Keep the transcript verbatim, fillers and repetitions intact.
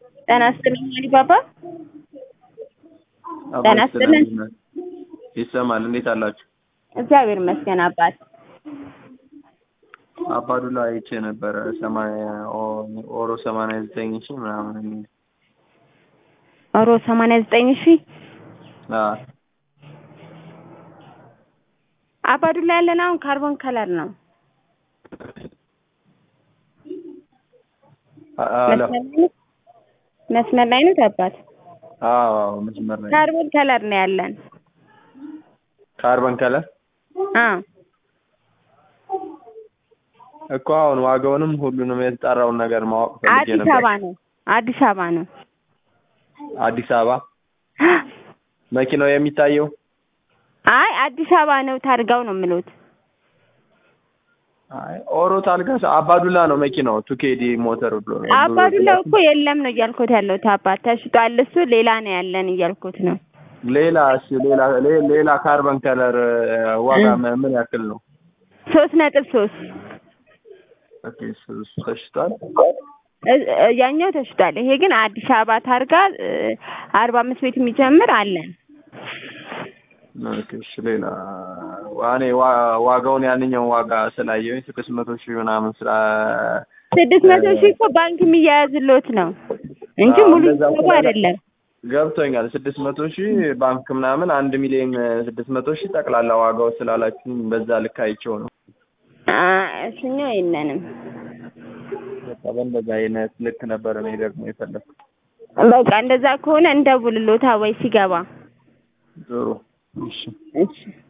ጤና ይስጥልኝ አሊባባ። ጤና ይስጥልኝ። ይሰማል? እንዴት አላችሁ? እግዚአብሔር ይመስገን አባት። አባዱላ አይቼ ነበረ ሰማንያ ኦሮ ሰማንያ ዘጠኝ ሺህ ምናምን የሚል ኦሮ ሰማንያ ዘጠኝ ሺህ አዎ። አባዱላ ያለን አሁን ካርቦን ከለር ነው። አዎ መስመር ላይ ነው አባት? አዎ መስመር ላይ። ካርቦን ከለር ነው ያለን። ካርቦን ከለር? አዎ እኮ አሁን ዋጋውንም ሁሉንም የተጣራውን ነገር ማወቅ ፈልጌ ነበር። አዲስ አበባ ነው። አዲስ አበባ ነው። አዲስ አበባ መኪናው የሚታየው? አይ አዲስ አበባ ነው ታርጋው ነው የምሉት። አይ ኦሮ ታርጋ አባዱላ ነው መኪናው። ቱኬዲ ሞተር ብሎ ነው። አባዱላ እኮ የለም ነው እያልኩት ያለው አባት። ተሽጧል እሱ ሌላ ነው ያለን እያልኩት ነው። ሌላ እሺ ሌላ ሌላ ካርቦን ከለር ዋጋ ምን ያክል ነው? ሶስት ነጥብ ሶስት ኦኬ እሱ ተሽጧል። ያኛው ተሽጧል። ይሄ ግን አዲስ አበባ ታርጋ አርባ አምስት ቤት የሚጀምር አለን። ኦኬ እሺ ሌላ ዋኔ ዋጋውን ያንኛው ዋጋ ስላየሁኝ ስድስት መቶ ሺህ ምናምን ስላ ስድስት መቶ ሺህ እኮ ባንክ የሚያያዝልዎት ነው እንጂ ሙሉ ሰው አይደለም። ገብቶኛል። ስድስት መቶ ሺህ ባንክ ምናምን አንድ ሚሊዮን ስድስት መቶ ሺህ ጠቅላላ ዋጋው ስላላችሁኝ በዛ ልክ አይቼው ነው። እሱኛው የለንም። በቃ በእንደዛ አይነት ልክ ነበር እኔ ደግሞ የፈለኩት። በቃ እንደዛ ከሆነ እንደውልልዎታ ወይ ሲገባ። ጥሩ እሺ እሺ